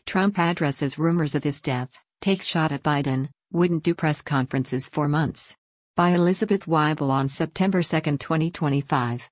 Trump addresses rumors of his death, takes shot at Biden, wouldn't do press conferences for months. By Elizabeth Weibel on September 2, 2025.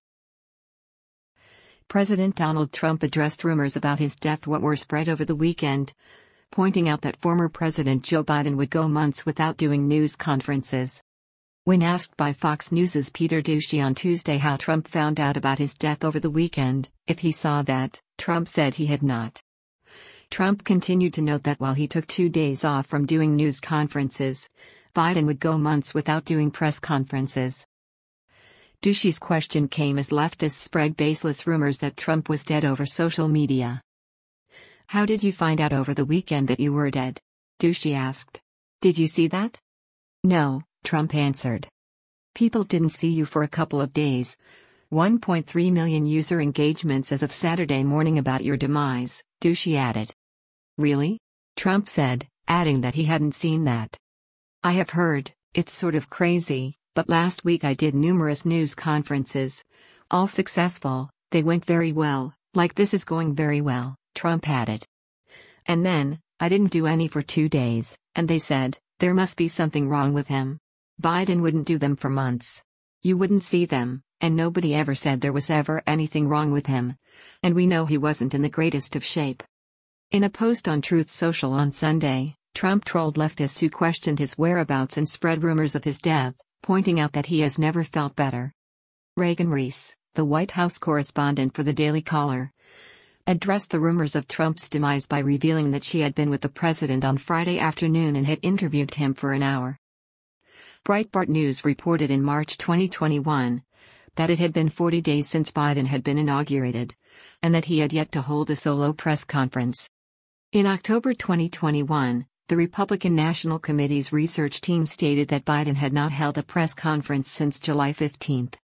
President Donald Trump addressed rumors about his death what were spread over the weekend, pointing out that former President Joe Biden would go months without doing news conferences. When asked by Fox News' Peter Doocy on Tuesday how Trump found out about his death over the weekend, if he saw that, Trump said he had not. Trump continued to note that while he took 2 days off from doing news conferences, Biden would go months without doing press conferences. Doocy's question came as leftists spread baseless rumors that Trump was dead over social media. "How did you find out over the weekend that you were dead?" Doocy asked. "Did you see that?" "No," Trump answered. "People didn't see you for a couple of days. 1.3 million user engagements as of Saturday morning about your demise," Doocy added. "Really?" Trump said, adding that he hadn't seen that. "I have heard, it's sort of crazy, but last week I did numerous news conferences. All successful, they went very well, like this is going very well," Trump added. "And then, I didn't do any for 2 days, and they said, there must be something wrong with him. Biden wouldn't do them for months. You wouldn't see them, and nobody ever said there was ever anything wrong with him. And we know he wasn't in the greatest of shape." In a post on Truth Social on Sunday, Trump trolled leftists who questioned his whereabouts and spread rumors of his death, pointing out that he has never felt better. Reagan Reese, the White House correspondent for the Daily Caller, addressed the rumors of Trump's demise by revealing that she had been with the president on Friday afternoon and had interviewed him for an hour. Breitbart News reported in March 2021 that it had been 40 days since Biden had been inaugurated, and that he had yet to hold a solo press conference. In October 2021, the Republican National Committee's research team stated that Biden had not held a press conference since July 15.